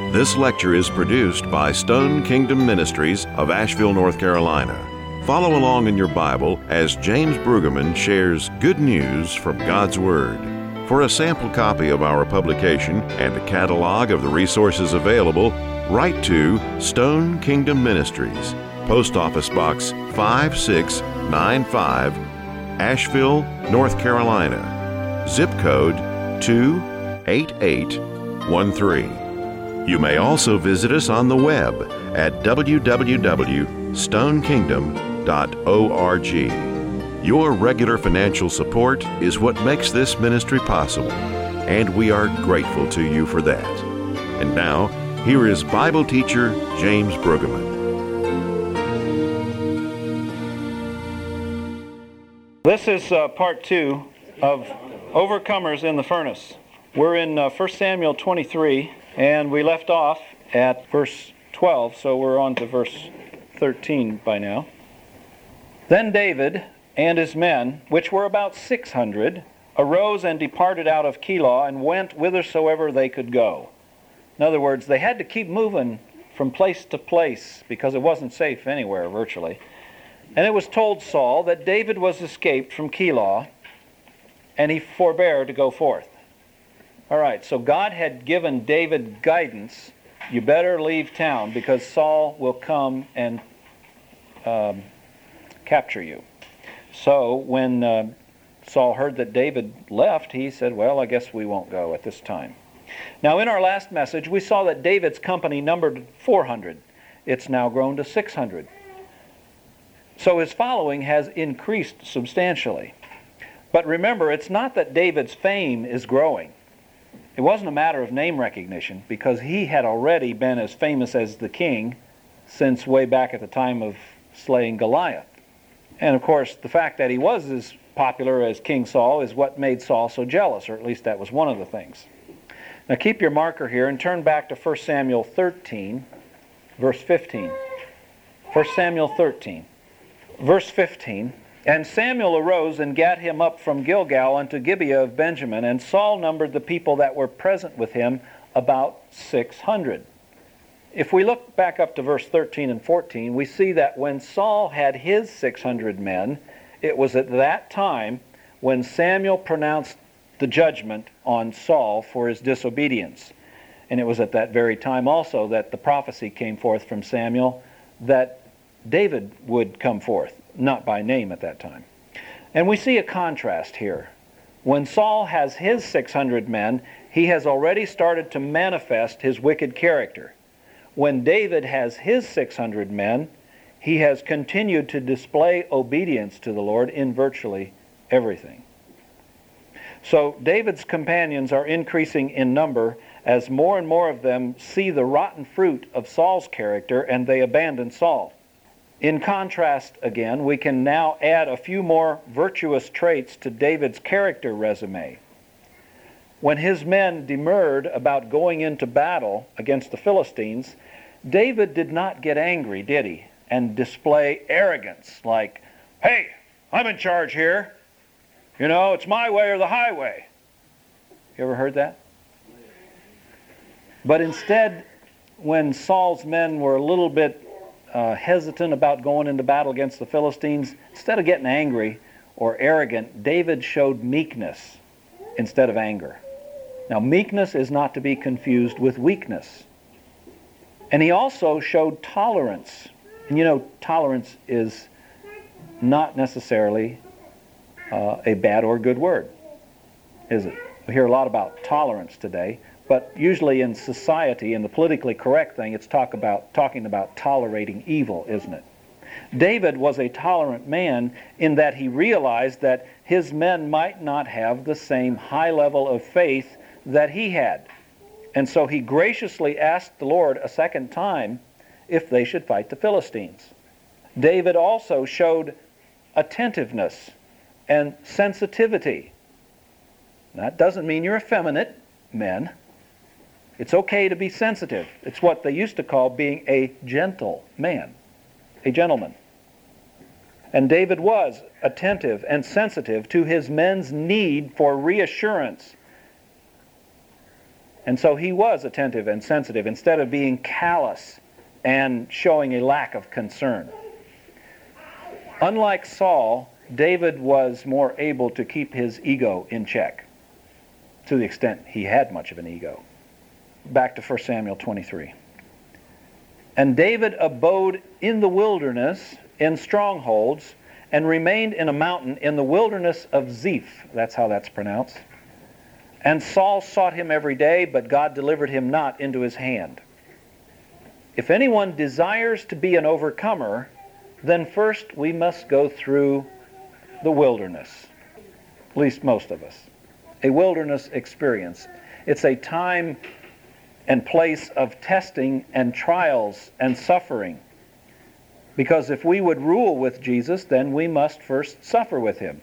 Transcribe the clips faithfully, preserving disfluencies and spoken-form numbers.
This lecture is produced by Stone Kingdom Ministries of Asheville, North Carolina. Follow along in your Bible as James Brueggemann shares good news from God's Word. For a sample copy of our publication and a catalog of the resources available, write to Stone Kingdom Ministries, Post Office Box five six nine five, Asheville, North Carolina. Zip code two eight eight one three. You may also visit us on the web at w w w dot stone kingdom dot org. Your regular financial support is what makes this ministry possible, and we are grateful to you for that. And now, here is Bible teacher James Brueggemann. This is uh, part two of Overcomers in the Furnace. We're in uh, First Samuel twenty-three, and we left off at verse twelve, so we're on to verse thirteen by now. Then David and his men, which were about six hundred, arose and departed out of Keilah and went whithersoever they could go. In other words, they had to keep moving from place to place because it wasn't safe anywhere, virtually. And it was told Saul that David was escaped from Keilah, and he forbore to go forth. All right, so God had given David guidance. You better leave town because Saul will come and um, capture you. So when uh, Saul heard that David left, he said, well, I guess we won't go at this time. Now, in our last message, we saw that David's company numbered four hundred. It's now grown to six hundred. So his following has increased substantially. But remember, it's not that David's fame is growing. It wasn't a matter of name recognition, because he had already been as famous as the king since way back at the time of slaying Goliath. And of course, the fact that he was as popular as King Saul is what made Saul so jealous, or at least that was one of the things. Now keep your marker here and turn back to First Samuel thirteen, verse fifteen. First Samuel thirteen, verse fifteen. And Samuel arose and gat him up from Gilgal unto Gibeah of Benjamin, and Saul numbered the people that were present with him about six hundred. If we look back up to verse thirteen and fourteen, we see that when Saul had his six hundred men, it was at that time when Samuel pronounced the judgment on Saul for his disobedience. And it was at that very time also that the prophecy came forth from Samuel that David would come forth, not by name at that time. And we see a contrast here. When Saul has his six hundred men, he has already started to manifest his wicked character. When David has his six hundred men, he has continued to display obedience to the Lord in virtually everything. So David's companions are increasing in number as more and more of them see the rotten fruit of Saul's character and they abandon Saul. In contrast, again, we can now add a few more virtuous traits to David's character resume. When his men demurred about going into battle against the Philistines, David did not get angry, did he, and display arrogance like, hey, I'm in charge here. You know, it's my way or the highway. You ever heard that? But instead, when Saul's men were a little bit uh, hesitant about going into battle against the Philistines, instead of getting angry or arrogant, David showed meekness instead of anger. Now, meekness is not to be confused with weakness. And he also showed tolerance. And you know, tolerance is not necessarily uh, a bad or good word, is it? We hear a lot about tolerance today, but usually in society, in the politically correct thing, it's talk about talking about tolerating evil, isn't it? David was a tolerant man in that he realized that his men might not have the same high level of faith that he had. And so he graciously asked the Lord a second time if they should fight the Philistines. David also showed attentiveness and sensitivity. That doesn't mean you're effeminate, men. It's okay to be sensitive. It's what they used to call being a gentle man, a gentleman. And David was attentive and sensitive to his men's need for reassurance And so he was attentive and sensitive instead of being callous and showing a lack of concern. Unlike Saul, David was more able to keep his ego in check, to the extent he had much of an ego. Back to First Samuel twenty-three. And David abode in the wilderness, in strongholds, and remained in a mountain in the wilderness of Ziph. That's how that's pronounced. And Saul sought him every day, but God delivered him not into his hand. If anyone desires to be an overcomer, then first we must go through the wilderness. At least most of us. A wilderness experience. It's a time and place of testing and trials and suffering. Because if we would rule with Jesus, then we must first suffer with him.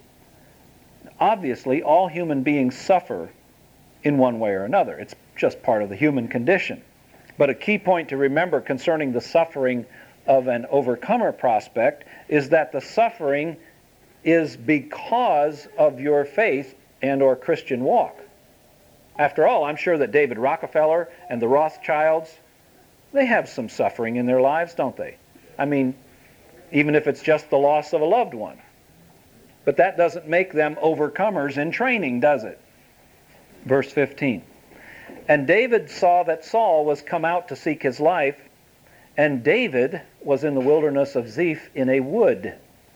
Obviously, all human beings suffer in one way or another. It's just part of the human condition. But a key point to remember concerning the suffering of an overcomer prospect is that the suffering is because of your faith and or Christian walk. After all, I'm sure that David Rockefeller and the Rothschilds, they have some suffering in their lives, don't they? I mean, even if it's just the loss of a loved one. But that doesn't make them overcomers in training, does it? Verse fifteen. And David saw that Saul was come out to seek his life, and David was in the wilderness of Ziph in a wood.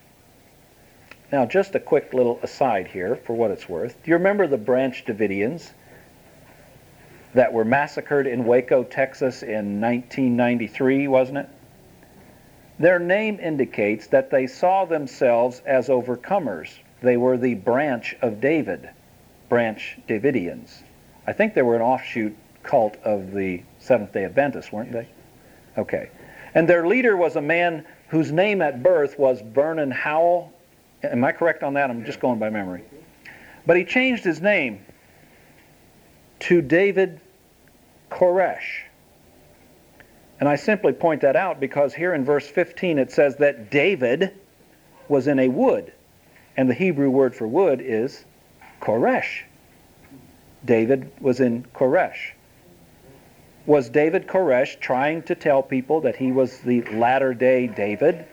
Now, just a quick little aside here, for what it's worth. Do you remember the Branch Davidians that were massacred in Waco, Texas in nineteen ninety-three, wasn't it? Their name indicates that they saw themselves as overcomers. They were the branch of David, Branch Davidians. I think they were an offshoot cult of the Seventh-day Adventists, weren't they? Okay. And their leader was a man whose name at birth was Vernon Howell. Am I correct on that? I'm just going by memory. But he changed his name to David Koresh. And I simply point that out because here in verse fifteen it says that David was in a wood. And the Hebrew word for wood is Koresh. David was in Koresh. Was David Koresh trying to tell people that he was the latter-day David?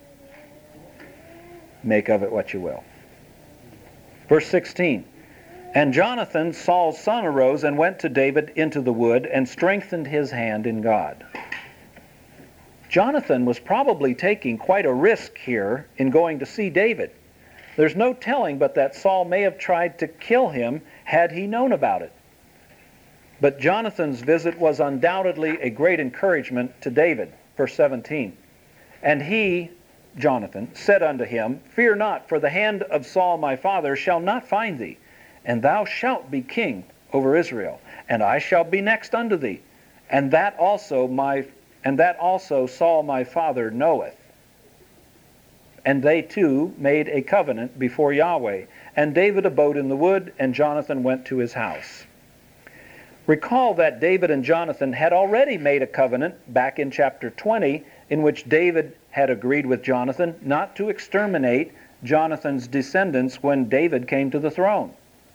Make of it what you will. Verse sixteen. And Jonathan, Saul's son, arose and went to David into the wood and strengthened his hand in God. Jonathan was probably taking quite a risk here in going to see David. There's no telling but that Saul may have tried to kill him had he known about it. But Jonathan's visit was undoubtedly a great encouragement to David. Verse seventeen. And he, Jonathan, said unto him, Fear not, for the hand of Saul my father shall not find thee, and thou shalt be king over Israel, and I shall be next unto thee, and that also my and that also Saul my father knoweth. And they two made a covenant before Yahweh, and David abode in the wood, and Jonathan went to his house. Recall that David and Jonathan had already made a covenant back in chapter twenty, in which David had agreed with Jonathan not to exterminate Jonathan's descendants when David came to the throne.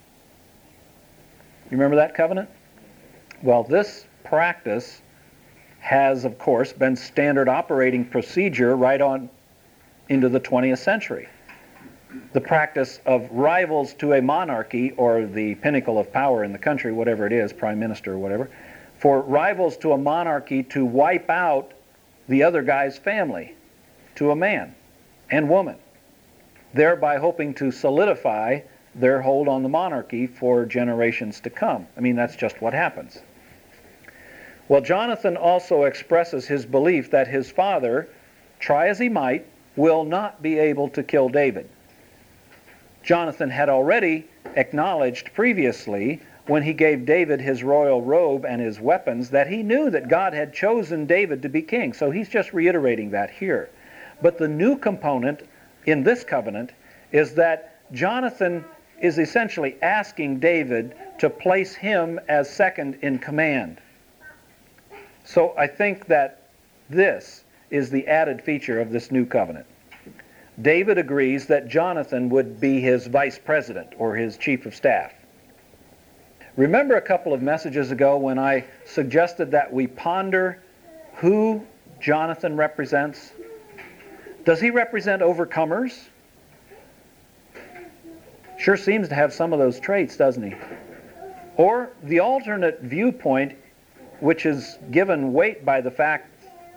You remember that covenant? Well, this practice has, of course, been standard operating procedure right on into the twentieth century. The practice of rivals to a monarchy, or the pinnacle of power in the country, whatever it is, prime minister or whatever, for rivals to a monarchy to wipe out the other guy's family to a man and woman, thereby hoping to solidify their hold on the monarchy for generations to come. I mean, that's just what happens. Well, Jonathan also expresses his belief that his father, try as he might, will not be able to kill David. Jonathan had already acknowledged previously, when he gave David his royal robe and his weapons, that he knew that God had chosen David to be king. So he's just reiterating that here. But the new component in this covenant is that Jonathan is essentially asking David to place him as second in command. So I think that this is the added feature of this new covenant. David agrees that Jonathan would be his vice president or his chief of staff. Remember a couple of messages ago when I suggested that we ponder who Jonathan represents? Does he represent overcomers? Sure seems to have some of those traits, doesn't he? Or the alternate viewpoint, which is given weight by the fact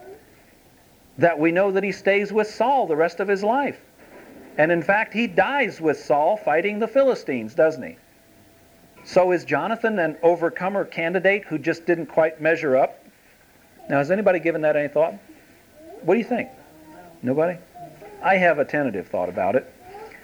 that we know that he stays with Saul the rest of his life. And in fact, he dies with Saul fighting the Philistines, doesn't he? So is Jonathan an overcomer candidate who just didn't quite measure up? Now, has anybody given that any thought? What do you think? Nobody? I have a tentative thought about it.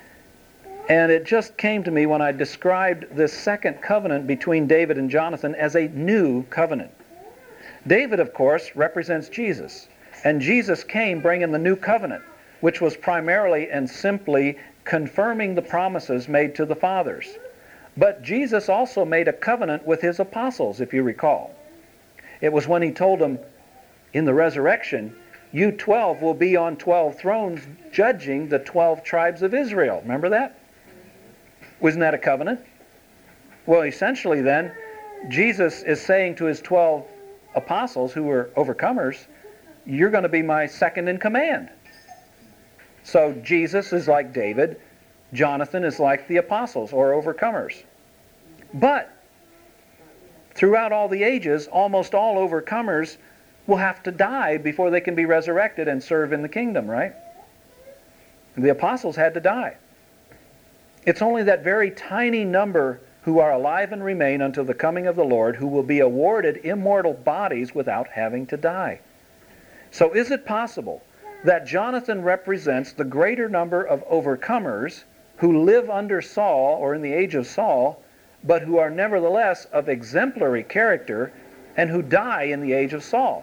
And it just came to me when I described this second covenant between David and Jonathan as a new covenant. David, of course, represents Jesus. And Jesus came bringing the new covenant, which was primarily and simply confirming the promises made to the fathers. But Jesus also made a covenant with his apostles, if you recall. It was when he told them, in the resurrection, you twelve will be on twelve thrones judging the twelve tribes of Israel. Remember that? Wasn't that a covenant? Well, essentially then, Jesus is saying to his twelve apostles who were overcomers, you're going to be my second in command. So Jesus is like David, Jonathan is like the apostles or overcomers. But throughout all the ages, almost all overcomers will have to die before they can be resurrected and serve in the kingdom, right? The apostles had to die. It's only that very tiny number who are alive and remain until the coming of the Lord who will be awarded immortal bodies without having to die. So is it possible that Jonathan represents the greater number of overcomers who live under Saul or in the age of Saul, but who are nevertheless of exemplary character and who die in the age of Saul?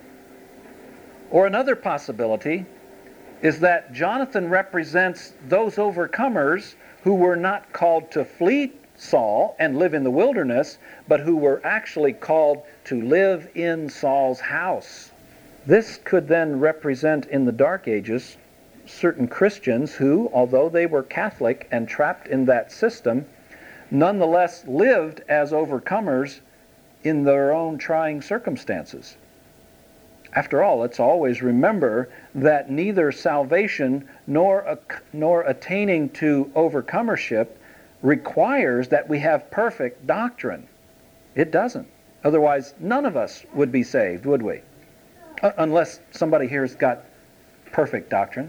Or another possibility is that Jonathan represents those overcomers who were not called to flee Saul and live in the wilderness, but who were actually called to live in Saul's house. This could then represent in the Dark Ages certain Christians who, although they were Catholic and trapped in that system, nonetheless lived as overcomers in their own trying circumstances. After all, let's always remember that neither salvation nor, nor attaining to overcomership requires that we have perfect doctrine. It doesn't. Otherwise, none of us would be saved, would we? Uh, unless somebody here's got perfect doctrine.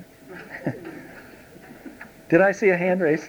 Did I see a hand raised?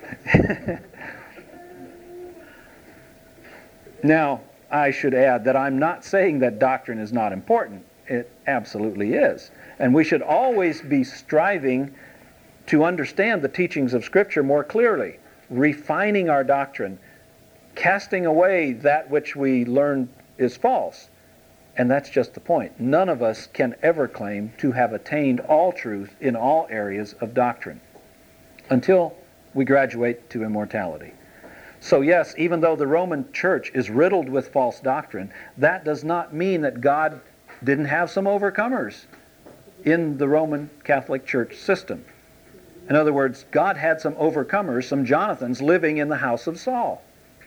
Now, I should add that I'm not saying that doctrine is not important. It absolutely is. And we should always be striving to understand the teachings of Scripture more clearly, refining our doctrine, casting away that which we learn is false. And that's just the point. None of us can ever claim to have attained all truth in all areas of doctrine until we graduate to immortality. So yes, even though the Roman Church is riddled with false doctrine, that does not mean that God didn't have some overcomers in the Roman Catholic Church system. In other words, God had some overcomers, some Jonathans, living in the house of Saul.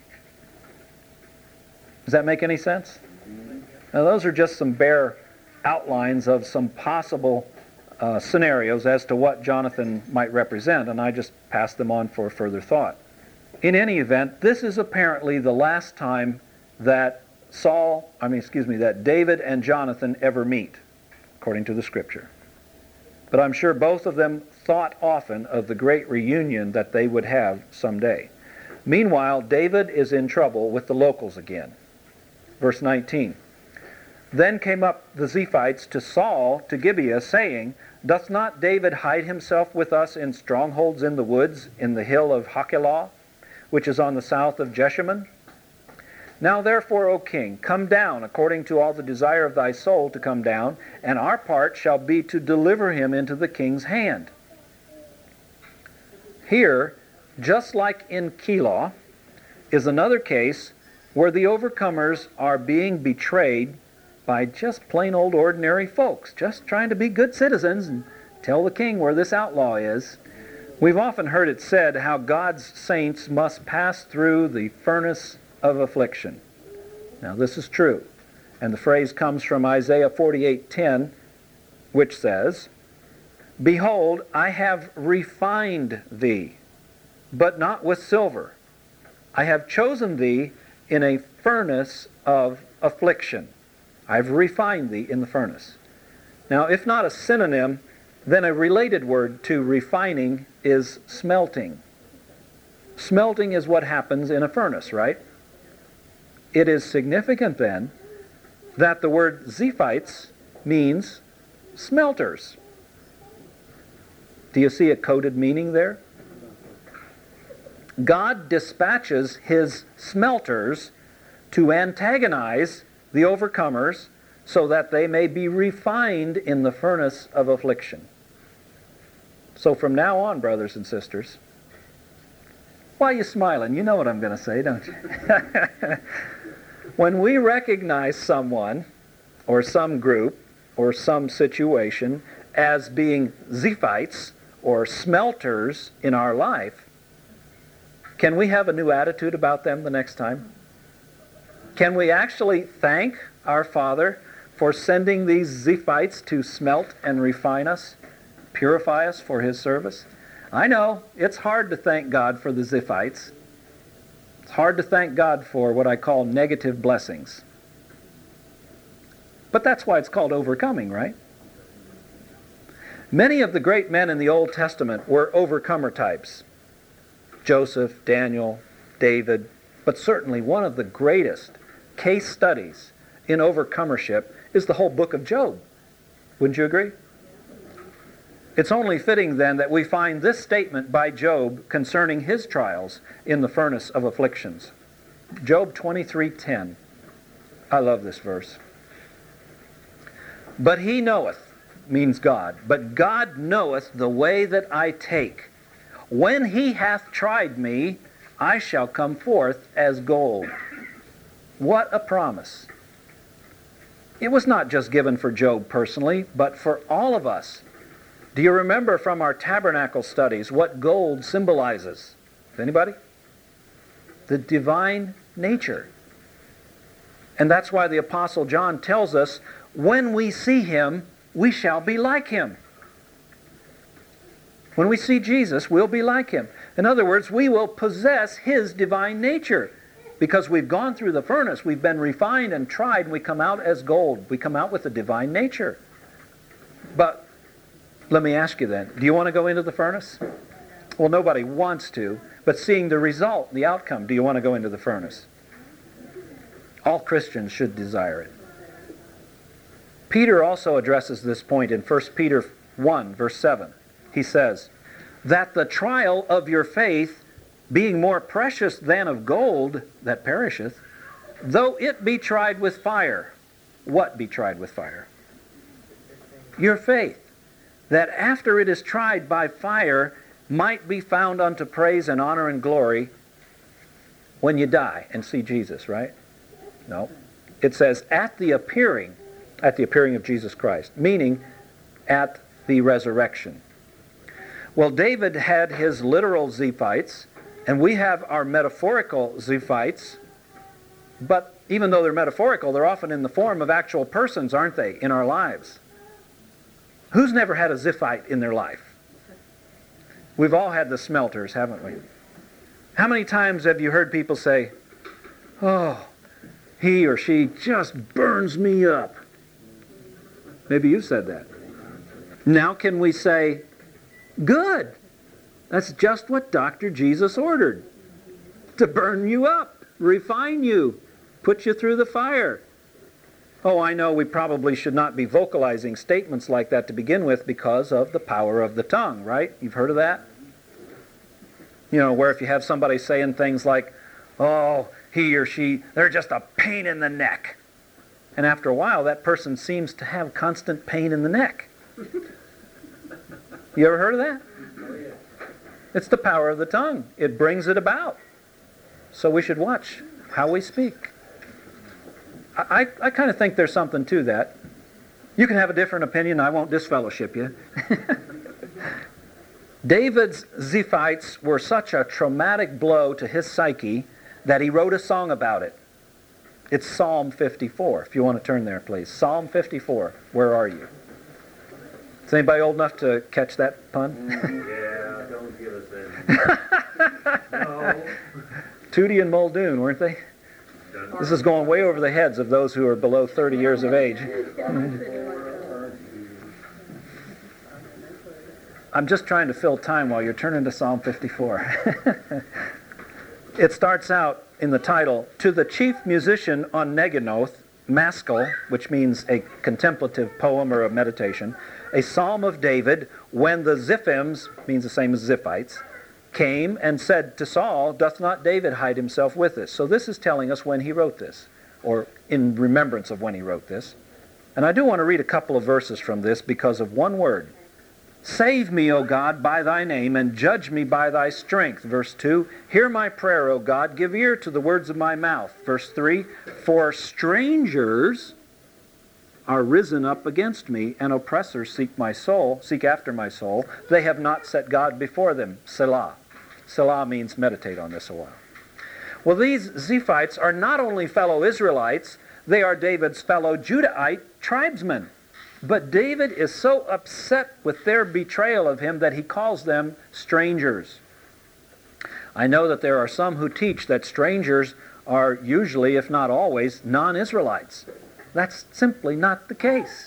Does that make any sense? Now those are just some bare outlines of some possible uh, scenarios as to what Jonathan might represent, and I just passed them on for further thought. In any event, this is apparently the last time that Saul, I mean, excuse me, that David and Jonathan ever meet, according to the Scripture. But I'm sure both of them thought often of the great reunion that they would have someday. Meanwhile, David is in trouble with the locals again. Verse nineteen. Then came up the Ziphites to Saul to Gibeah, saying, Doth not David hide himself with us in strongholds in the woods, in the hill of Hachilah, which is on the south of Jeshimon? Now therefore, O king, come down according to all the desire of thy soul to come down, and our part shall be to deliver him into the king's hand. Here, just like in Keilah, is another case where the overcomers are being betrayed by just plain old ordinary folks, just trying to be good citizens and tell the king where this outlaw is. We've often heard it said how God's saints must pass through the furnace of affliction. Now this is true. And the phrase comes from Isaiah forty-eight ten, which says, "Behold, I have refined thee, but not with silver. I have chosen thee in a furnace of affliction." I've refined thee in the furnace. Now, if not a synonym, then a related word to refining is smelting. Smelting is what happens in a furnace, right? It is significant then that the word Ziphites means smelters. Do you see a coded meaning there? God dispatches his smelters to antagonize the overcomers so that they may be refined in the furnace of affliction. So from now on, brothers and sisters, why are you smiling? You know what I'm going to say, don't you? When we recognize someone or some group or some situation as being Ziphites or smelters in our life, can we have a new attitude about them the next time? Can we actually thank our Father for sending these Ziphites to smelt and refine us, purify us for his service? I know it's hard to thank God for the Ziphites. It's hard to thank God for what I call negative blessings. But that's why it's called overcoming, right? Many of the great men in the Old Testament were overcomer types. Joseph, Daniel, David, but certainly one of the greatest case studies in overcomership is the whole book of Job. Wouldn't you agree? It's only fitting then that we find this statement by Job concerning his trials in the furnace of afflictions. Job twenty-three ten. I love this verse. "But he knoweth," means God, "but God knoweth the way that I take. When he hath tried me, I shall come forth as gold." What a promise. It was not just given for Job personally, but for all of us. Do you remember from our tabernacle studies what gold symbolizes? Anybody? The divine nature. And that's why the Apostle John tells us, when we see him, we shall be like him. When we see Jesus, we'll be like him. In other words, we will possess his divine nature. Because we've gone through the furnace, we've been refined and tried, and we come out as gold. We come out with the divine nature. But let me ask you then, do you want to go into the furnace? Well, nobody wants to, but seeing the result, the outcome, do you want to go into the furnace? All Christians should desire it. Peter also addresses this point in First Peter one, verse seven. He says, "That the trial of your faith, being more precious than of gold that perisheth, though it be tried with fire." What be tried with fire? Your faith. "That after it is tried by fire, might be found unto praise and honor and glory when you die and see Jesus," right? No. It says, at the appearing, at the appearing of Jesus Christ, meaning at the resurrection. Well, David had his literal Ziphites, and we have our metaphorical Ziphites, but even though they're metaphorical, they're often in the form of actual persons, aren't they, in our lives? Who's never had a Ziphite in their life? We've all had the smelters, haven't we? How many times have you heard people say, "Oh, he or she just burns me up"? Maybe you said that. Now can we say, "Good. That's just what Doctor Jesus ordered. To burn you up, refine you, put you through the fire." Oh, I know we probably should not be vocalizing statements like that to begin with because of the power of the tongue, right? You've heard of that? You know, where if you have somebody saying things like, "Oh, he or she, they're just a pain in the neck." And after a while, that person seems to have constant pain in the neck. You ever heard of that? It's the power of the tongue. It brings it about. So we should watch how we speak. I, I kind of think there's something to that. You can have a different opinion. I won't disfellowship you. David's Ziphites were such a traumatic blow to his psyche that he wrote a song about it. It's Psalm fifty-four. If you want to turn there, please. Psalm fifty-four. Where are you? Is anybody old enough to catch that pun? Yeah, don't give us that. No. Tootie and Muldoon, weren't they? This is going way over the heads of those who are below thirty years of age. I'm just trying to fill time while you're turning to Psalm fifty-four. It starts out in the title, "To the chief musician on Neginoth, Maskil," which means a contemplative poem or a meditation, "a psalm of David, when the Ziphims," means the same as Ziphites, "came and said to Saul, doth not David hide himself with us?" So this is telling us when he wrote this, or in remembrance of when he wrote this. And I do want to read a couple of verses from this because of one word. "Save me, O God, by thy name, and judge me by thy strength." Verse two, "Hear my prayer, O God, give ear to the words of my mouth." Verse three, "For strangers are risen up against me, and oppressors seek my soul, seek after my soul. They have not set God before them." Selah. Selah means meditate on this a while. Well, these Ziphites are not only fellow Israelites, they are David's fellow Judahite tribesmen. But David is so upset with their betrayal of him that he calls them strangers. I know that there are some who teach that strangers are usually, if not always, non-Israelites. That's simply not the case.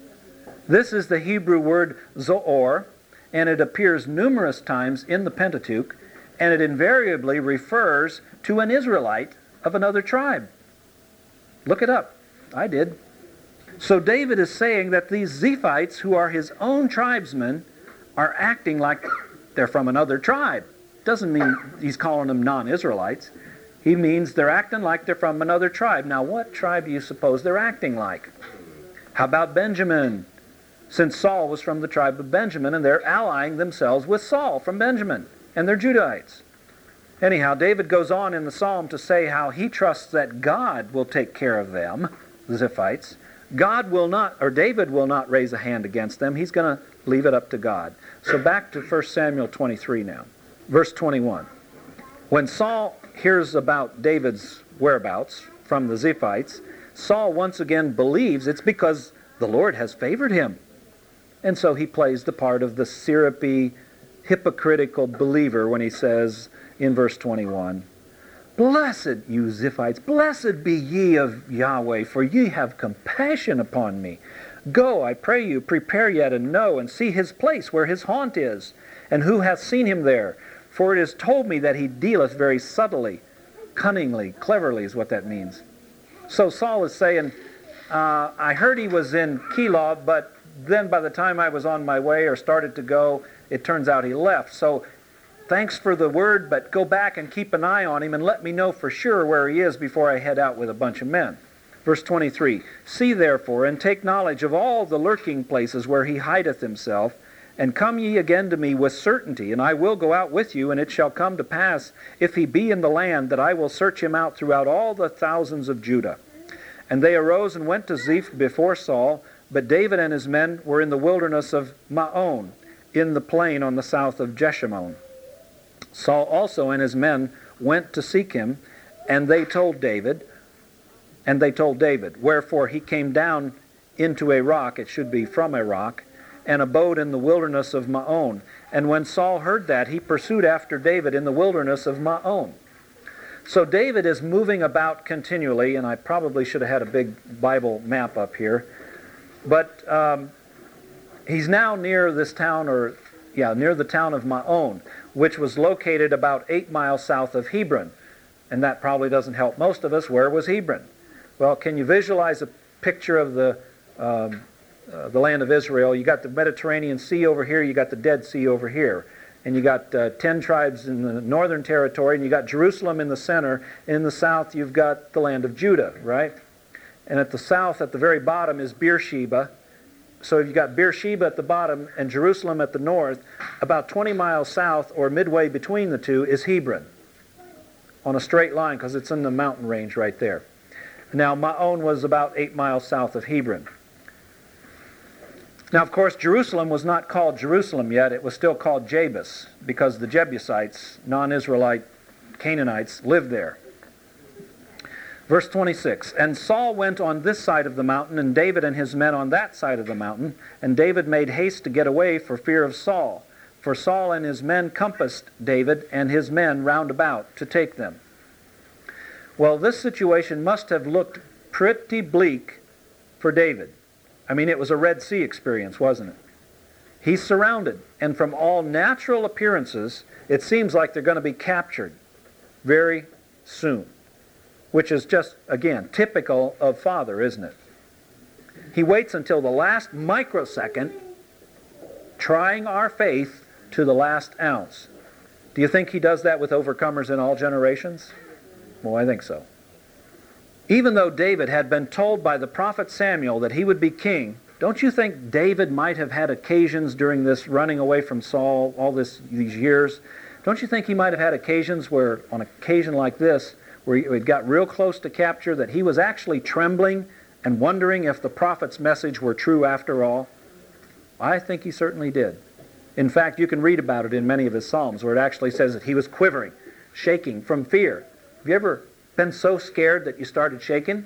This is the Hebrew word zoor, and it appears numerous times in the Pentateuch, and it invariably refers to an Israelite of another tribe. Look it up. I did. So David is saying that these Ziphites, who are his own tribesmen, are acting like they're from another tribe. Doesn't mean he's calling them non-Israelites. He means they're acting like they're from another tribe. Now, what tribe do you suppose they're acting like? How about Benjamin? Since Saul was from the tribe of Benjamin, and they're allying themselves with Saul from Benjamin, and they're Judahites. Anyhow, David goes on in the psalm to say how he trusts that God will take care of them, the Ziphites. God will not, or David will not raise a hand against them. He's going to leave it up to God. So back to First Samuel twenty-three now. Verse twenty-one. When Saul hears about David's whereabouts from the Ziphites, Saul once again believes it's because the Lord has favored him. And so he plays the part of the syrupy, hypocritical believer when he says in verse twenty-one, "Blessed, you Ziphites, blessed be ye of Yahweh, for ye have compassion upon me. Go, I pray you, prepare yet and know, and see his place where his haunt is, and who hath seen him there. For it is told me that he dealeth very subtly, cunningly, cleverly is what that means." So Saul is saying, uh, I heard he was in Keilah, but then by the time I was on my way or started to go, it turns out he left. So thanks for the word, but go back and keep an eye on him and let me know for sure where he is before I head out with a bunch of men. Verse twenty-three, "See therefore, and take knowledge of all the lurking places where he hideth himself, and come ye again to me with certainty, and I will go out with you, and it shall come to pass, if he be in the land, that I will search him out throughout all the thousands of Judah." And they arose and went to Ziph before Saul, but David and his men were in the wilderness of Maon, in the plain on the south of Jeshimon. Saul also and his men went to seek him, and they told David, and they told David, wherefore he came down into a rock, it should be from a rock, and abode in the wilderness of Maon. And when Saul heard that, he pursued after David in the wilderness of Maon. So David is moving about continually, and I probably should have had a big Bible map up here, but um, he's now near this town, or yeah, near the town of Maon, which was located about eight miles south of Hebron. And that probably doesn't help most of us. Where was Hebron? Well, can you visualize a picture of the um, uh, the land of Israel? You got the Mediterranean Sea over here, you got the Dead Sea over here. And you got uh, ten tribes in the northern territory, and you got Jerusalem in the center. In the south, you've got the land of Judah, right? And at the south, at the very bottom, is Beersheba. So you've got Beersheba at the bottom and Jerusalem at the north. About twenty miles south, or midway between the two, is Hebron, on a straight line, because it's in the mountain range right there. Now, Maon was about eight miles south of Hebron. Now, of course, Jerusalem was not called Jerusalem yet. It was still called Jebus, because the Jebusites, non-Israelite Canaanites, lived there. Verse twenty-six, and Saul went on this side of the mountain, and David and his men on that side of the mountain. And David made haste to get away for fear of Saul. For Saul and his men compassed David and his men round about to take them. Well, this situation must have looked pretty bleak for David. I mean, it was a Red Sea experience, wasn't it? He's surrounded, and from all natural appearances, it seems like they're going to be captured very soon. Which is just, again, typical of Father, isn't it? He waits until the last microsecond, trying our faith to the last ounce. Do you think he does that with overcomers in all generations? Well, I think so. Even though David had been told by the prophet Samuel that he would be king, don't you think David might have had occasions during this running away from Saul, all this these years, don't you think he might have had occasions where, on an occasion like this, where it got real close to capture, that he was actually trembling and wondering if the prophet's message were true after all? I think he certainly did. In fact, you can read about it in many of his Psalms, where it actually says that he was quivering, shaking from fear. Have you ever been so scared that you started shaking?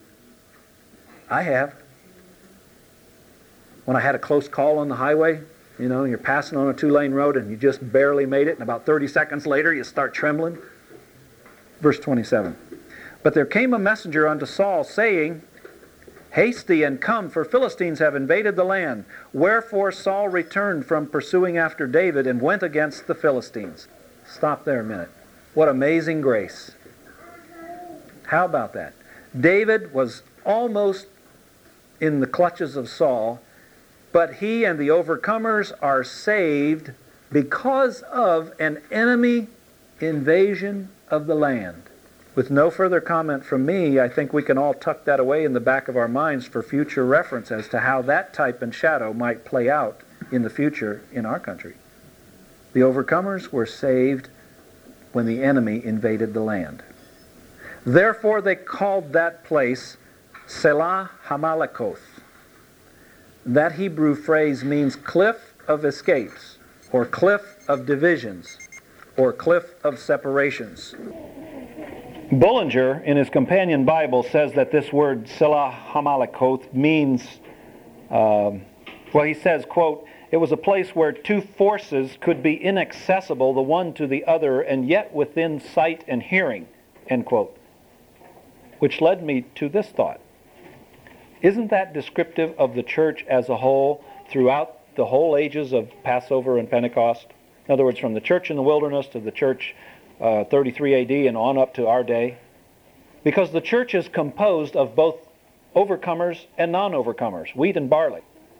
I have. When I had a close call on the highway, you know, you're passing on a two-lane road and you just barely made it, and about thirty seconds later you start trembling. Verse twenty-seven. But there came a messenger unto Saul, saying, Haste thee and come, for Philistines have invaded the land. Wherefore Saul returned from pursuing after David and went against the Philistines. Stop there a minute. What amazing grace. How about that? David was almost in the clutches of Saul, but he and the overcomers are saved because of an enemy invasion of the land. With no further comment from me, I think we can all tuck that away in the back of our minds for future reference as to how that type and shadow might play out in the future in our country. The overcomers were saved when the enemy invaded the land. Therefore they called that place Selah Hamalekoth. That Hebrew phrase means cliff of escapes, or cliff of divisions, or cliff of separations. Bullinger, in his companion Bible, says that this word Selah Hamalekoth means, uh, well, he says, quote, it was a place where two forces could be inaccessible, the one to the other, and yet within sight and hearing, end quote. Which led me to this thought. Isn't that descriptive of the church as a whole throughout the whole ages of Passover and Pentecost? In other words, from the church in the wilderness to the church uh, thirty-three A D and on up to our day. Because the church is composed of both overcomers and non-overcomers, wheat and barley.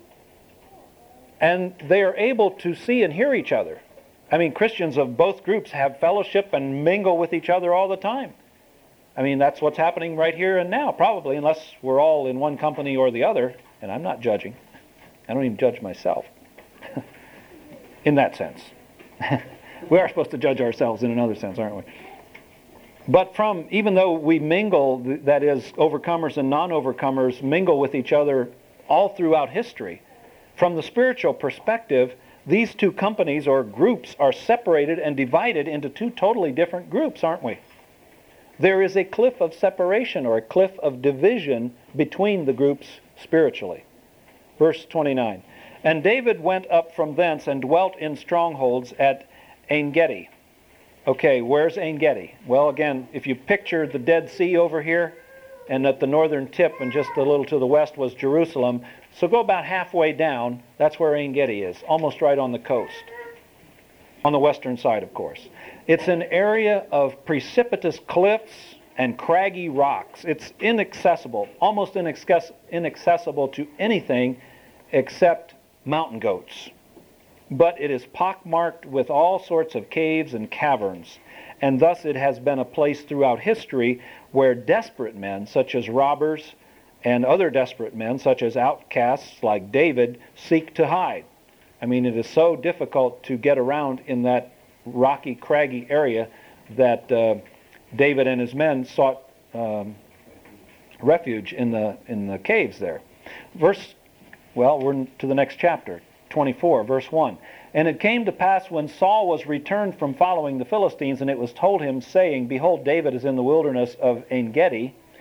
And they are able to see and hear each other. I mean, Christians of both groups have fellowship and mingle with each other all the time. I mean, that's what's happening right here and now, probably, unless we're all in one company or the other. And I'm not judging. I don't even judge myself. In that sense. We are supposed to judge ourselves in another sense, aren't we? But from, even though we mingle, that is, overcomers and non-overcomers mingle with each other all throughout history, from the spiritual perspective, these two companies or groups are separated and divided into two totally different groups, aren't we? There is a cliff of separation or a cliff of division between the groups spiritually. Verse twenty-nine. And David went up from thence and dwelt in strongholds at En-gedi. Okay, where's En-gedi? Well, again, if you picture the Dead Sea over here, and at the northern tip and just a little to the west was Jerusalem, so go about halfway down, that's where En-gedi is, almost right on the coast. On the western side, of course. It's an area of precipitous cliffs and craggy rocks. It's inaccessible, almost inaccess- inaccessible to anything except mountain goats. But it is pockmarked with all sorts of caves and caverns, and thus it has been a place throughout history where desperate men, such as robbers, and other desperate men, such as outcasts like David, seek to hide. I mean, it is so difficult to get around in that rocky, craggy area that uh, David and his men sought um, refuge in the in the caves there. Verse, well, we're to the next chapter, twenty-four, verse one. And it came to pass when Saul was returned from following the Philistines, and it was told him, saying, Behold, David is in the wilderness of En-gedi.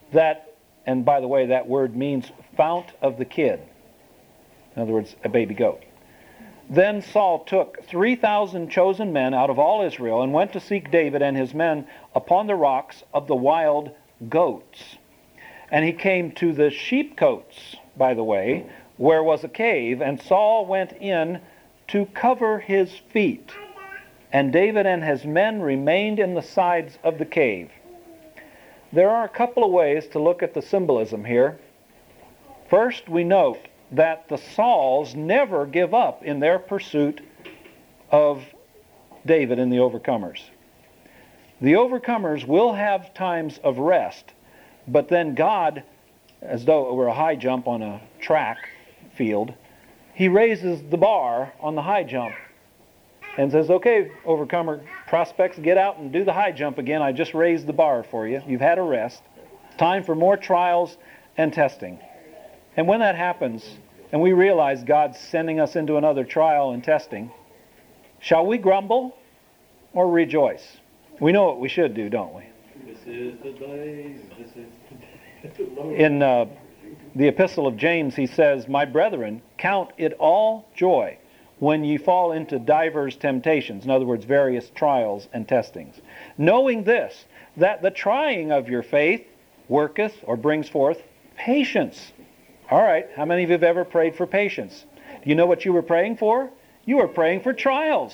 that, and by the way, that word means fount of the kid. In other words, a baby goat. Then Saul took three thousand chosen men out of all Israel and went to seek David and his men upon the rocks of the wild goats. And he came to the sheepcotes, by the way, where was a cave, and Saul went in to cover his feet. And David and his men remained in the sides of the cave. There are a couple of ways to look at the symbolism here. First, we note that the Sauls never give up in their pursuit of David and the overcomers. The overcomers will have times of rest, but then God, as though it were a high jump on a track field, he raises the bar on the high jump and says, okay, overcomer prospects, get out and do the high jump again. I just raised the bar for you. You've had a rest. Time for more trials and testing. And when that happens, and we realize God's sending us into another trial and testing, shall we grumble or rejoice? We know what we should do, don't we? This is the day. This is the day. In uh, the Epistle of James, he says, my brethren, count it all joy when ye fall into divers temptations, in other words, various trials and testings, knowing this, that the trying of your faith worketh or brings forth patience. All right, how many of you have ever prayed for patience? Do you know what you were praying for? You were praying for trials.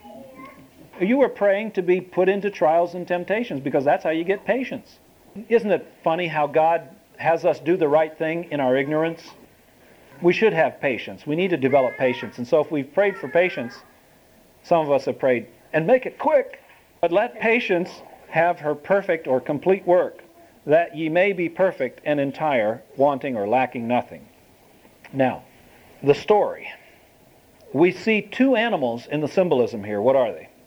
You were praying to be put into trials and temptations, because that's how you get patience. Isn't it funny how God has us do the right thing in our ignorance? We should have patience. We need to develop patience. And so if we've prayed for patience, some of us have prayed, and make it quick, but let patience have her perfect or complete work, that ye may be perfect and entire, wanting or lacking nothing. Now, the story. We see two animals in the symbolism here. What are they?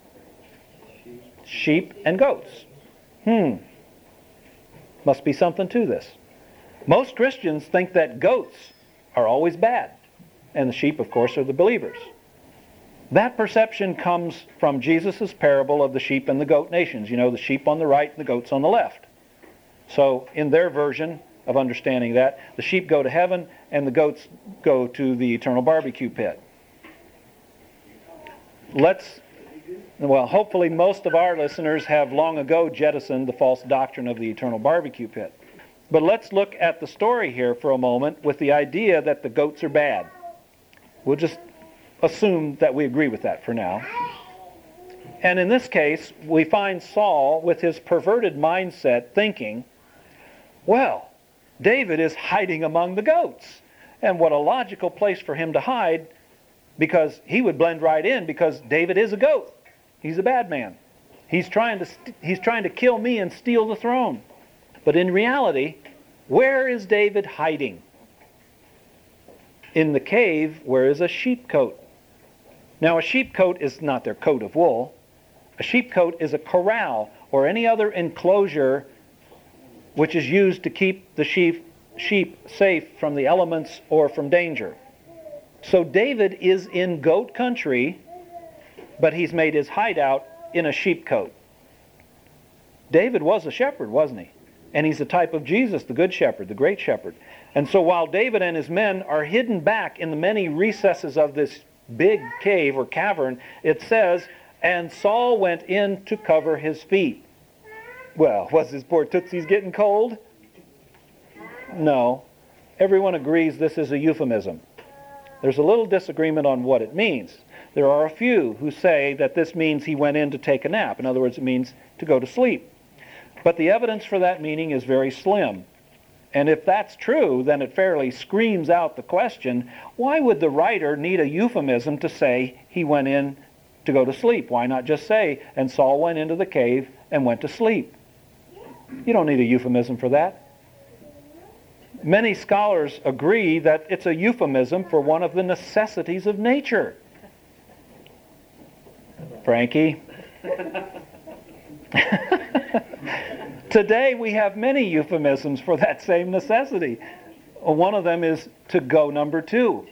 Sheep and goats. Hmm. Must be something to this. Most Christians think that goats are always bad, and the sheep, of course, are the believers. That perception comes from Jesus' parable of the sheep and the goat nations. You know, the sheep on the right and the goats on the left. So in their version of understanding that, the sheep go to heaven and the goats go to the eternal barbecue pit. Let's, well, hopefully most of our listeners have long ago jettisoned the false doctrine of the eternal barbecue pit. But let's look at the story here for a moment with the idea that the goats are bad. We'll just assume that we agree with that for now. And in this case, we find Saul with his perverted mindset thinking, well, David is hiding among the goats. And what a logical place for him to hide, because he would blend right in, because David is a goat. He's a bad man. He's trying to st- he's trying to kill me and steal the throne. But in reality, where is David hiding? In the cave where is a sheepcote. Now, a sheepcoat is not their coat of wool. A sheepcote is a corral or any other enclosure which is used to keep the sheep, sheep safe from the elements or from danger. So David is in goat country, but he's made his hideout in a sheepcoat. David was a shepherd, wasn't he? And he's a type of Jesus, the good shepherd, the great shepherd. And so while David and his men are hidden back in the many recesses of this big cave or cavern, it says, and Saul went in to cover his feet. Well, was his poor tootsies getting cold? No. Everyone agrees this is a euphemism. There's a little disagreement on what it means. There are a few who say that this means he went in to take a nap. In other words, it means to go to sleep. But the evidence for that meaning is very slim. And if that's true, then it fairly screams out the question, why would the writer need a euphemism to say he went in to go to sleep? Why not just say, and Saul went into the cave and went to sleep? You don't need a euphemism for that. Many scholars agree that it's a euphemism for one of the necessities of nature. Frankie? Today we have many euphemisms for that same necessity. One of them is to go number two.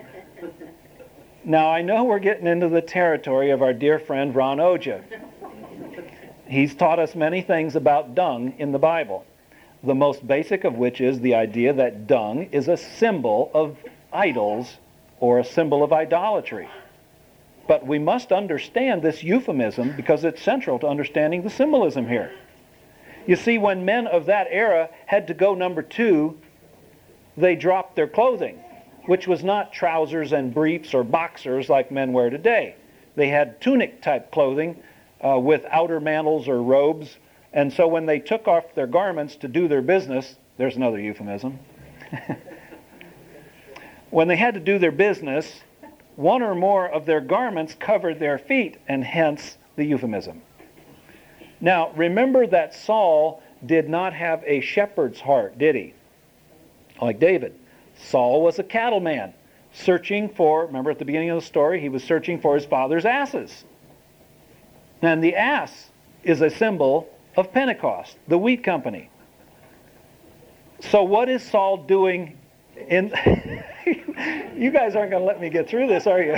Now I know we're getting into the territory of our dear friend Ron Oja. He's taught us many things about dung in the Bible. the most basic of which is the idea that dung is a symbol of idols or a symbol of idolatry. But we must understand this euphemism because it's central to understanding the symbolism here. You see, when men of that era had to go number two, they dropped their clothing, which was not trousers and briefs or boxers like men wear today. They had tunic-type clothing uh, with outer mantles or robes. And so when they took off their garments to do their business, there's another euphemism. When they had to do their business, one or more of their garments covered their feet, and hence the euphemism. Now, remember that Saul did not have a shepherd's heart, did he? Like David. Saul was a cattleman, searching for, remember at the beginning of the story, he was searching for his father's asses. And the ass is a symbol of Pentecost, the wheat company. So what is Saul doing in... You guys aren't going to let me get through this, are you?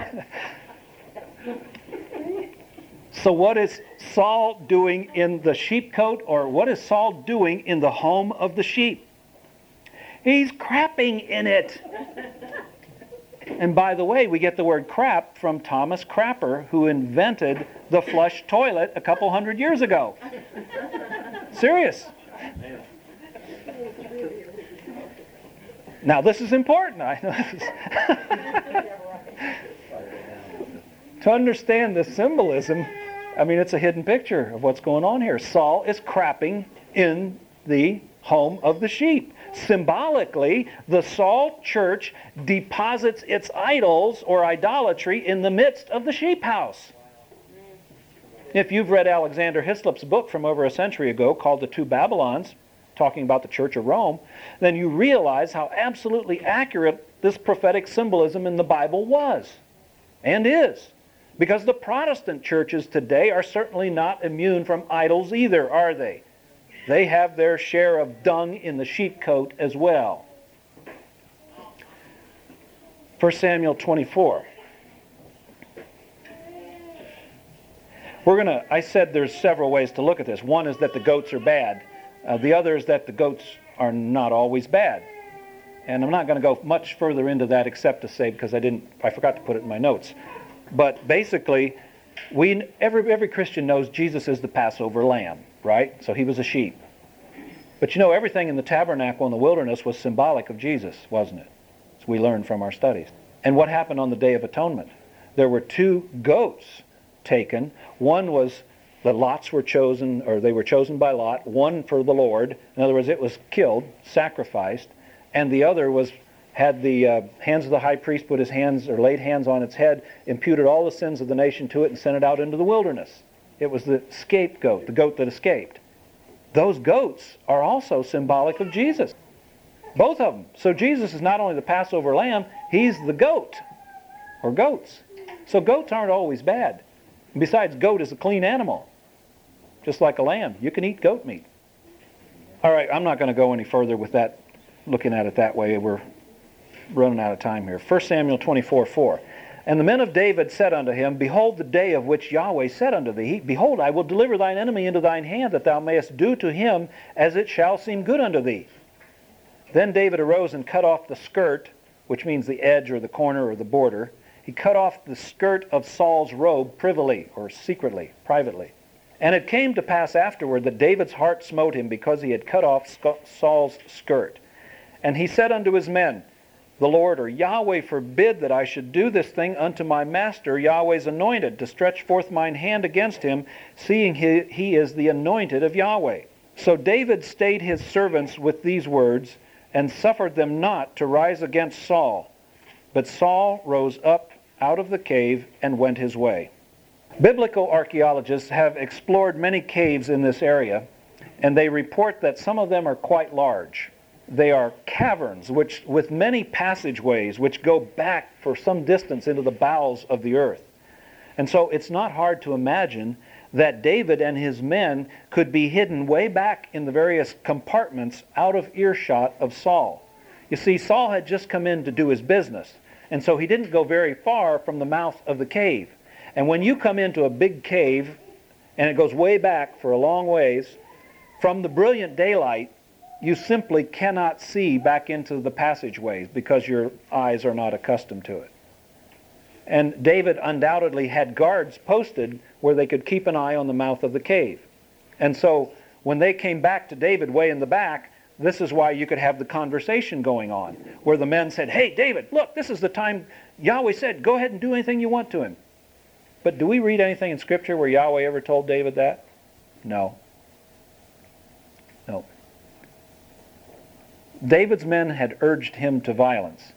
So what is Saul doing in the sheepcote, or what is Saul doing in the home of the sheep? He's crapping in it. And by the way, we get the word crap from Thomas Crapper, who invented the flush toilet a couple hundred years ago. Serious. Now this is important. I know. To understand the symbolism, I mean, it's a hidden picture of what's going on here. Saul is crapping in the home of the sheep. Symbolically, the Saul church deposits its idols or idolatry in the midst of the sheep house. If you've read Alexander Hislop's book from over a century ago called The Two Babylons, talking about the Church of Rome, then you realize how absolutely accurate this prophetic symbolism in the Bible was and is. Because the Protestant churches today are certainly not immune from idols either, are they? They have their share of dung in the sheepcote as well. First Samuel twenty-four. We're going to, I said there's several ways to look at this. One is that the goats are bad. Uh, the other is that the goats are not always bad. And I'm not going to go much further into that except to say, because I didn't, I forgot to put it in my notes. But basically, we every every Christian knows Jesus is the Passover lamb, right? So he was a sheep. But you know, everything in the tabernacle in the wilderness was symbolic of Jesus, wasn't it? As we learned from our studies. And what happened on the Day of Atonement? There were two goats taken. One was, the lots were chosen, or they were chosen by lot, one for the Lord. In other words, it was killed, sacrificed. And the other was had the uh, hands of the high priest put his hands, or laid hands on its head, imputed all the sins of the nation to it, and sent it out into the wilderness. It was the scapegoat, the goat that escaped. Those goats are also symbolic of Jesus. Both of them. So Jesus is not only the Passover lamb, he's the goat, or goats. So goats aren't always bad. And besides, goat is a clean animal, just like a lamb. You can eat goat meat. All right, I'm not going to go any further with that, looking at it that way. We're running out of time here. First Samuel twenty-four four. And the men of David said unto him, Behold the day of which Yahweh said unto thee, Behold, I will deliver thine enemy into thine hand, that thou mayest do to him as it shall seem good unto thee. Then David arose and cut off the skirt, which means the edge or the corner or the border. He cut off the skirt of Saul's robe privily, or secretly, privately. And it came to pass afterward that David's heart smote him, because he had cut off Saul's skirt. And he said unto his men, The Lord, or Yahweh, forbid that I should do this thing unto my master, Yahweh's anointed, to stretch forth mine hand against him, seeing he, he is the anointed of Yahweh. So David stayed his servants with these words, and suffered them not to rise against Saul. But Saul rose up out of the cave and went his way. Biblical archaeologists have explored many caves in this area, and they report that some of them are quite large. They are caverns which, with many passageways which go back for some distance into the bowels of the earth. And so it's not hard to imagine that David and his men could be hidden way back in the various compartments out of earshot of Saul. You see, Saul had just come in to do his business, and so he didn't go very far from the mouth of the cave. And when you come into a big cave, and it goes way back for a long ways, from the brilliant daylight, you simply cannot see back into the passageways because your eyes are not accustomed to it. And David undoubtedly had guards posted where they could keep an eye on the mouth of the cave. And so when they came back to David way in the back, this is why you could have the conversation going on, where the men said, "Hey, David, look, this is the time Yahweh said, go ahead and do anything you want to him." But do we read anything in Scripture where Yahweh ever told David that? No. No. David's men had urged him to violence.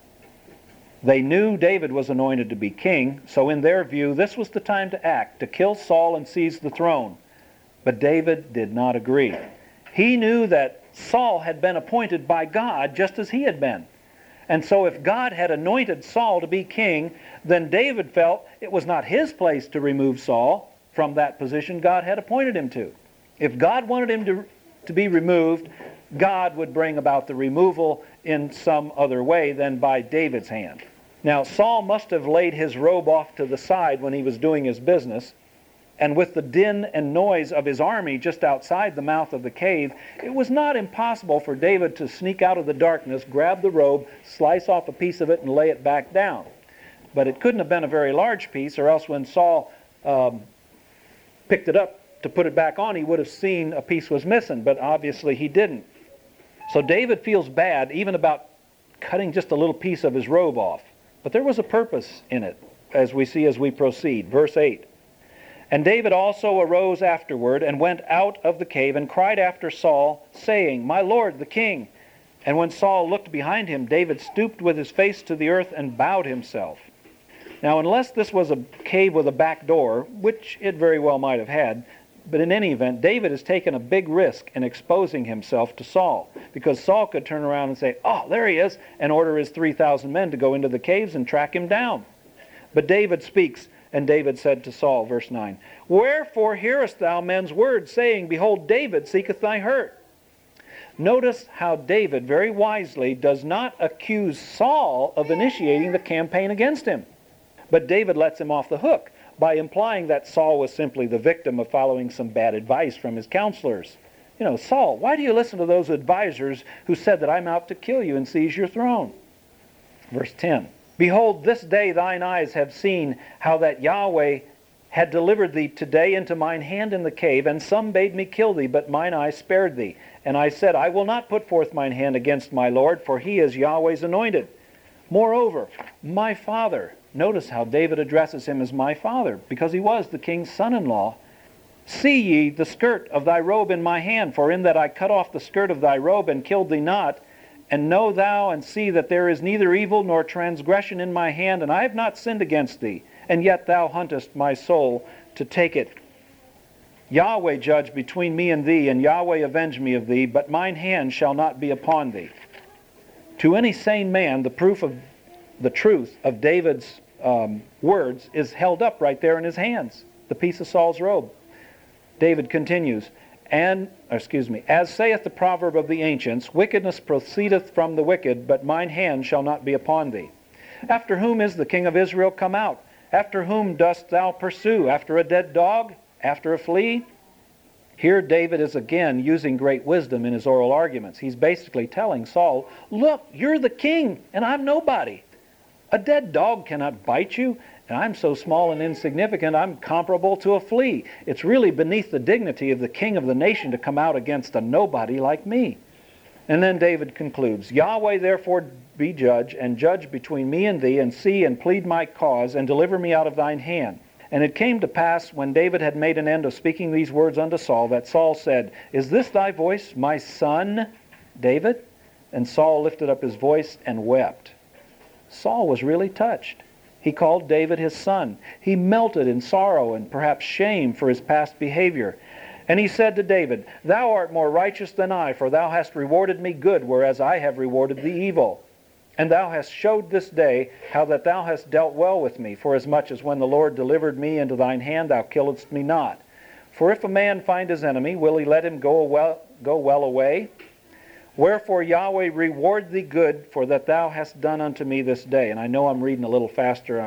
They knew David was anointed to be king, so in their view, this was the time to act, to kill Saul and seize the throne. But David did not agree. He knew that Saul had been appointed by God just as he had been. And so if God had anointed Saul to be king, then David felt it was not his place to remove Saul from that position God had appointed him to. If God wanted him to, to be removed, God would bring about the removal in some other way than by David's hand. Now, Saul must have laid his robe off to the side when he was doing his business, and with the din and noise of his army just outside the mouth of the cave, it was not impossible for David to sneak out of the darkness, grab the robe, slice off a piece of it, and lay it back down. But it couldn't have been a very large piece, or else when Saul um, picked it up to put it back on, he would have seen a piece was missing, but obviously he didn't. So David feels bad even about cutting just a little piece of his robe off. But there was a purpose in it, as we see as we proceed. Verse eight. "And David also arose afterward and went out of the cave and cried after Saul, saying, 'My lord, the king.' And when Saul looked behind him, David stooped with his face to the earth and bowed himself." Now, unless this was a cave with a back door, which it very well might have had, but in any event, David has taken a big risk in exposing himself to Saul, because Saul could turn around and say, "Oh, there he is," and order his three thousand men to go into the caves and track him down. But David speaks, and David said to Saul, verse nine, "Wherefore hearest thou men's words, saying, Behold, David seeketh thy hurt?" Notice how David very wisely does not accuse Saul of initiating the campaign against him. But David lets him off the hook by implying that Saul was simply the victim of following some bad advice from his counselors. You know, "Saul, why do you listen to those advisors who said that I'm out to kill you and seize your throne?" Verse ten, "Behold, this day thine eyes have seen how that Yahweh had delivered thee today into mine hand in the cave, and some bade me kill thee, but mine eye spared thee. And I said, I will not put forth mine hand against my Lord, for he is Yahweh's anointed. Moreover, my father," notice how David addresses him as my father, because he was the king's son-in-law, "see ye the skirt of thy robe in my hand, for in that I cut off the skirt of thy robe and killed thee not, and know thou and see that there is neither evil nor transgression in my hand, and I have not sinned against thee, and yet thou huntest my soul to take it. Yahweh judge between me and thee, and Yahweh avenge me of thee, but mine hand shall not be upon thee." To any sane man, the proof of the truth of David's um, words is held up right there in his hands, the piece of Saul's robe. David continues, and, excuse me, "As saith the proverb of the ancients, wickedness proceedeth from the wicked, but mine hand shall not be upon thee. After whom is the king of Israel come out? After whom dost thou pursue? After a dead dog? After a flea?" Here David is again using great wisdom in his oral arguments. He's basically telling Saul, "Look, you're the king, and I'm nobody. A dead dog cannot bite you, and I'm so small and insignificant, I'm comparable to a flea. It's really beneath the dignity of the king of the nation to come out against a nobody like me." And then David concludes, "Yahweh therefore be judge, and judge between me and thee, and see and plead my cause, and deliver me out of thine hand." And it came to pass, when David had made an end of speaking these words unto Saul, that Saul said, "Is this thy voice, my son David?" And Saul lifted up his voice and wept. Saul was really touched. He called David his son. He melted in sorrow and perhaps shame for his past behavior. And he said to David, "Thou art more righteous than I, for thou hast rewarded me good, whereas I have rewarded thee evil. And thou hast showed this day how that thou hast dealt well with me, forasmuch as when the Lord delivered me into thine hand, thou killedst me not. For if a man find his enemy, will he let him go well, go well away? Wherefore Yahweh reward thee good for that thou hast done unto me this day." And I know I'm reading a little faster. I'm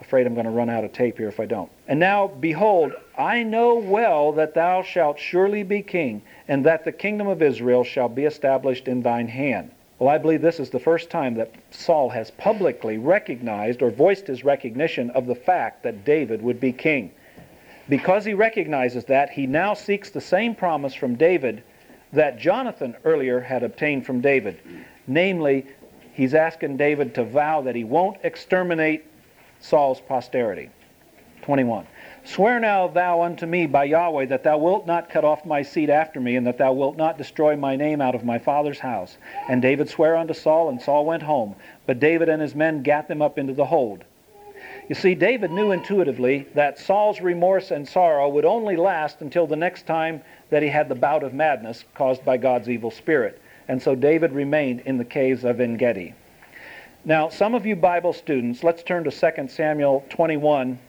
afraid I'm going to run out of tape here if I don't. And now, behold, I know well that thou shalt surely be king, and that the kingdom of Israel shall be established in thine hand. Well, I believe this is the first time that Saul has publicly recognized or voiced his recognition of the fact that David would be king. Because he recognizes that, he now seeks the same promise from David that Jonathan earlier had obtained from David. Namely, he's asking David to vow that he won't exterminate Saul's posterity. twenty-one. Swear now thou unto me by Yahweh that thou wilt not cut off my seed after me, and that thou wilt not destroy my name out of my father's house. And David sware unto Saul, and Saul went home. But David and his men gat them up into the hold. You see, David knew intuitively that Saul's remorse and sorrow would only last until the next time that he had the bout of madness caused by God's evil spirit. And so David remained in the caves of En-Gedi. Now, some of you Bible students, let's turn to Second Samuel twenty-one.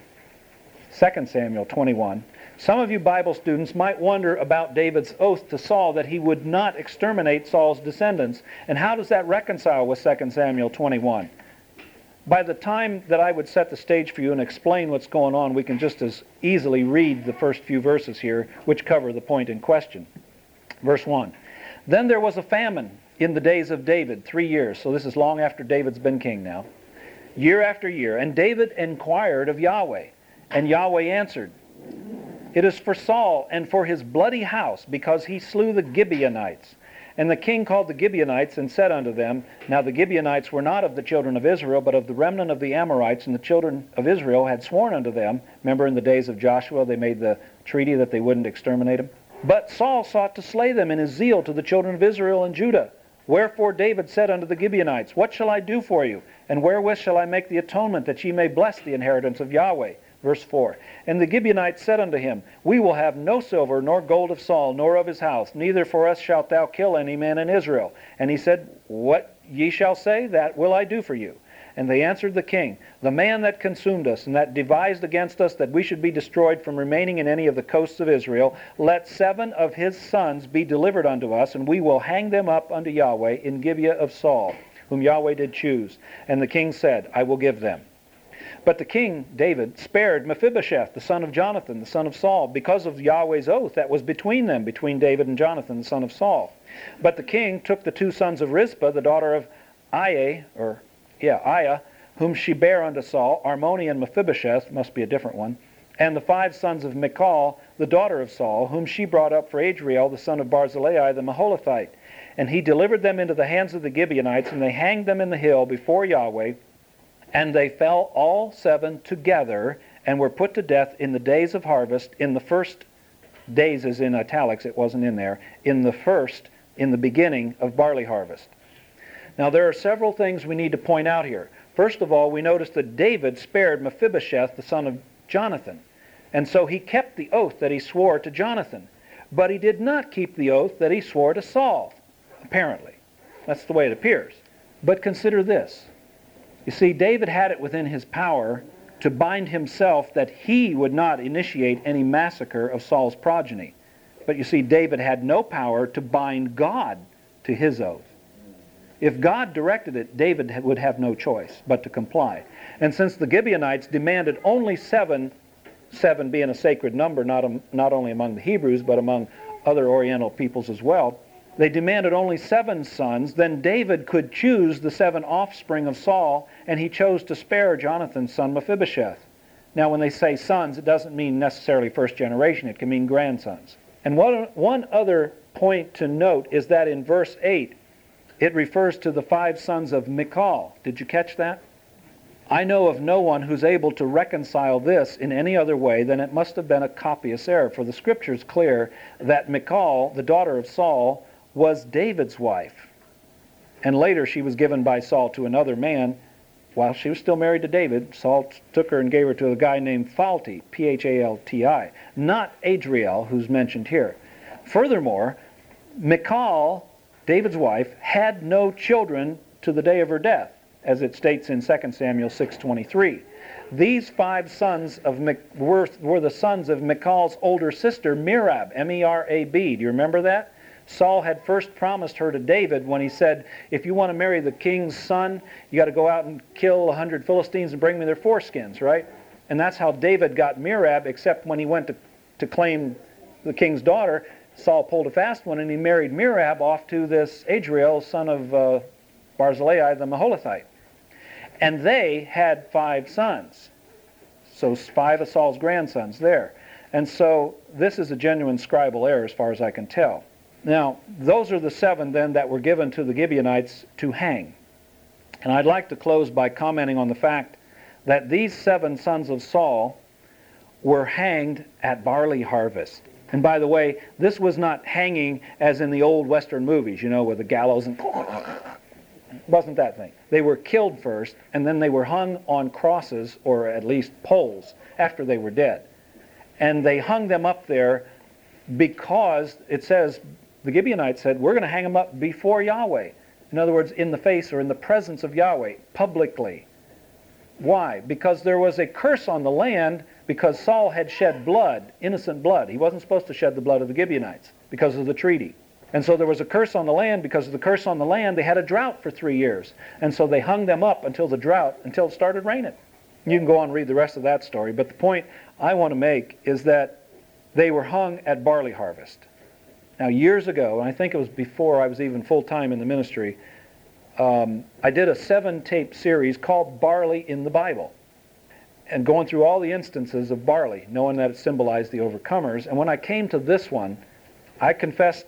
Second Samuel twenty-one. Some of you Bible students might wonder about David's oath to Saul that he would not exterminate Saul's descendants. And how does that reconcile with Second Samuel twenty-one? By the time that I would set the stage for you and explain what's going on, we can just as easily read the first few verses here, which cover the point in question. Verse one. Then there was a famine in the days of David, three years. So this is long after David's been king now. Year after year. And David inquired of Yahweh. And Yahweh answered, It is for Saul and for his bloody house, because he slew the Gibeonites. And the king called the Gibeonites and said unto them, Now the Gibeonites were not of the children of Israel, but of the remnant of the Amorites, and the children of Israel had sworn unto them. Remember in the days of Joshua, they made the treaty that they wouldn't exterminate them. But Saul sought to slay them in his zeal to the children of Israel and Judah. Wherefore David said unto the Gibeonites, What shall I do for you? And wherewith shall I make the atonement, that ye may bless the inheritance of Yahweh? Verse four. And the Gibeonites said unto him, We will have no silver nor gold of Saul, nor of his house, neither for us shalt thou kill any man in Israel. And he said, What ye shall say, that will I do for you. And they answered the king, The man that consumed us, and that devised against us that we should be destroyed from remaining in any of the coasts of Israel, let seven of his sons be delivered unto us, and we will hang them up unto Yahweh in Gibeah of Saul, whom Yahweh did choose. And the king said, I will give them. But the king, David, spared Mephibosheth, the son of Jonathan, the son of Saul, because of Yahweh's oath that was between them, between David and Jonathan, the son of Saul. But the king took the two sons of Rizpah, the daughter of Aiah, or, yeah, Aiah, whom she bare unto Saul, Armoni and Mephibosheth, must be a different one, and the five sons of Michal, the daughter of Saul, whom she brought up for Adriel, the son of Barzillai, the Maholathite. And he delivered them into the hands of the Gibeonites, and they hanged them in the hill before Yahweh. And they fell all seven together, and were put to death in the days of harvest, in the first days is in italics, it wasn't in there, in the first, in the beginning of barley harvest. Now there are several things we need to point out here. First of all, we notice that David spared Mephibosheth, the son of Jonathan. And so he kept the oath that he swore to Jonathan. But he did not keep the oath that he swore to Saul, apparently. That's the way it appears. But consider this. You see, David had it within his power to bind himself that he would not initiate any massacre of Saul's progeny. But you see, David had no power to bind God to his oath. If God directed it, David would have no choice but to comply. And since the Gibeonites demanded only seven, seven being a sacred number, not, um, not only among the Hebrews, but among other Oriental peoples as well, they demanded only seven sons, then David could choose the seven offspring of Saul, and he chose to spare Jonathan's son Mephibosheth. Now, when they say sons, it doesn't mean necessarily first generation. It can mean grandsons. And one, one other point to note is that in verse eight, it refers to the five sons of Michal. Did you catch that? I know of no one who's able to reconcile this in any other way than it must have been a copyist error, for the Scripture is clear that Michal, the daughter of Saul, was David's wife. And later she was given by Saul to another man. While she was still married to David, Saul took her and gave her to a guy named Phalti, P H A L T I, not Adriel, who's mentioned here. Furthermore, Michal, David's wife, had no children to the day of her death, as it states in Second Samuel six twenty-three. These five sons of were, were the sons of Michal's older sister, Merab, M E R A B. Do you remember that? Saul had first promised her to David when he said, if you want to marry the king's son, you got to go out and kill a hundred Philistines and bring me their foreskins, right? And that's how David got Merab, except when he went to, to claim the king's daughter, Saul pulled a fast one and he married Merab off to this Adriel, son of uh, Barzillai the Maholathite. And they had five sons. So five of Saul's grandsons there. And so this is a genuine scribal error as far as I can tell. Now, those are the seven then that were given to the Gibeonites to hang. And I'd like to close by commenting on the fact that these seven sons of Saul were hanged at barley harvest. And by the way, this was not hanging as in the old Western movies, you know, with the gallows and... It wasn't that thing. They were killed first, and then they were hung on crosses, or at least poles, after they were dead. And they hung them up there because, it says, the Gibeonites said, we're going to hang them up before Yahweh. In other words, in the face or in the presence of Yahweh, publicly. Why? Because there was a curse on the land because Saul had shed blood, innocent blood. He wasn't supposed to shed the blood of the Gibeonites because of the treaty. And so there was a curse on the land. Because of the curse on the land, they had a drought for three years. And so they hung them up until the drought, until it started raining. You can go on and read the rest of that story. But the point I want to make is that they were hung at barley harvest. Now, years ago, and I think it was before I was even full-time in the ministry, um, I did a seven-tape series called Barley in the Bible, and going through all the instances of barley, knowing that it symbolized the overcomers. And when I came to this one, I confessed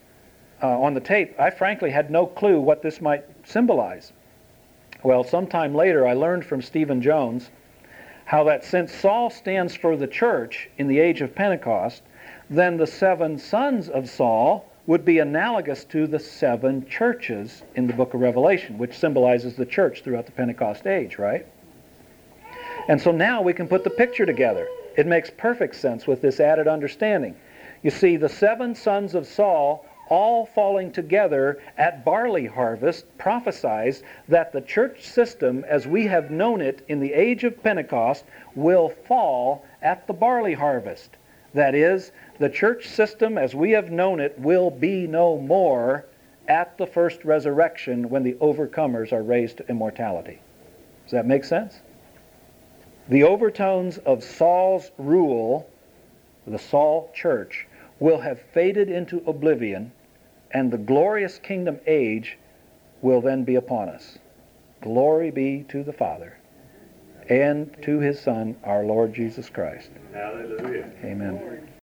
uh, on the tape, I frankly had no clue what this might symbolize. Well, sometime later, I learned from Stephen Jones how that since Saul stands for the church in the age of Pentecost, then the seven sons of Saul would be analogous to the seven churches in the book of Revelation, which symbolizes the church throughout the Pentecost age, right? And so now we can put the picture together. It makes perfect sense with this added understanding. You see, the seven sons of Saul, all falling together at barley harvest, prophesies that the church system, as we have known it in the age of Pentecost, will fall at the barley harvest. That is, the church system, as we have known it, will be no more at the first resurrection when the overcomers are raised to immortality. Does that make sense? The overtones of Saul's rule, the Saul church, will have faded into oblivion, and the glorious kingdom age will then be upon us. Glory be to the Father and to His Son, our Lord Jesus Christ. Hallelujah. Amen.